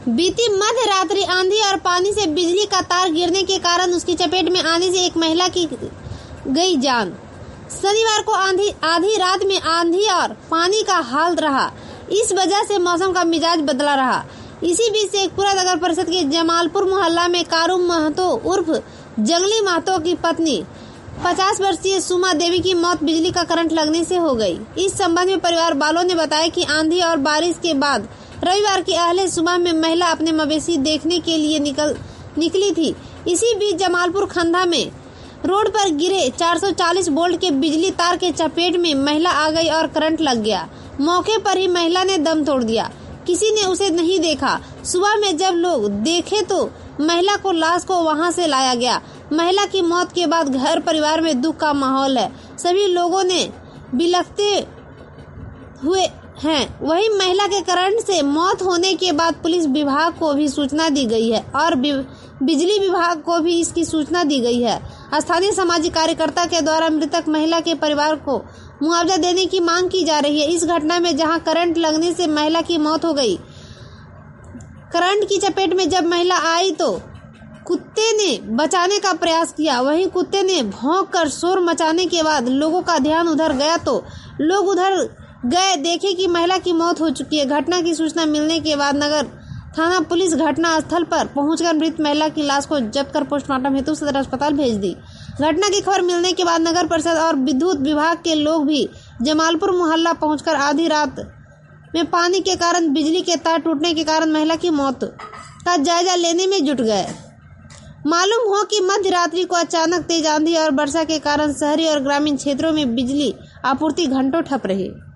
बीती मध्य रात्रि आंधी और पानी से बिजली का तार गिरने के कारण उसकी चपेट में आने से एक महिला की गई जान। शनिवार को आधी रात में आंधी और पानी का हाल रहा। इस वजह से मौसम का मिजाज बदला रहा। इसी बीच शेखपुरा नगर परिषद के जमालपुर मोहल्ला में कारू महतो उर्फ जंगली महतो की पत्नी 50 वर्षीय सुमा देवी की मौत बिजली का करंट लगने से हो गई। इस संबंध में परिवार वालों ने बताया कि आंधी और बारिश के बाद रविवार की अहले सुबह में महिला अपने मवेशी देखने के लिए निकली थी। इसी बीच जमालपुर खंधा में रोड पर गिरे 440 वोल्ट के बिजली तार के चपेट में महिला आ गई और करंट लग गया। मौके पर ही महिला ने दम तोड़ दिया। किसी ने उसे नहीं देखा। सुबह में जब लोग देखे तो महिला को लाश को वहां से लाया गया। महिला की मौत के बाद घर परिवार में दुख का माहौल है। सभी लोगों ने बिलखते हुए हैं। वहीं महिला के करंट से मौत होने के बाद पुलिस विभाग को भी सूचना दी गई है और बिजली विभाग को भी इसकी सूचना दी गई है। स्थानीय सामाजिक कार्यकर्ता के द्वारा मृतक महिला के परिवार को मुआवजा देने की मांग की जा रही है। इस घटना में जहां करंट लगने से महिला की मौत हो गई, करंट की चपेट में जब महिला आई तो कुत्ते ने बचाने का प्रयास किया। वहीं कुत्ते ने भौंक कर शोर मचाने के बाद लोगों का ध्यान उधर गया तो लोग उधर गए, देखे कि महिला की मौत हो चुकी है। घटना की सूचना मिलने के बाद नगर थाना पुलिस घटना स्थल पर पहुंचकर मृत महिला की लाश को जब्त कर पोस्टमार्टम हेतु सदर अस्पताल भेज दी। घटना की खबर मिलने के बाद नगर परिषद और विद्युत विभाग के लोग भी जमालपुर मोहल्ला पहुंचकर आधी रात में पानी के कारण बिजली के तार टूटने के कारण महिला की मौत का जायजा लेने में जुट गए। मालूम हो कि मध्य रात्रि को अचानक तेज आंधी और वर्षा के कारण शहरी और ग्रामीण क्षेत्रों में बिजली आपूर्ति घंटों ठप रही।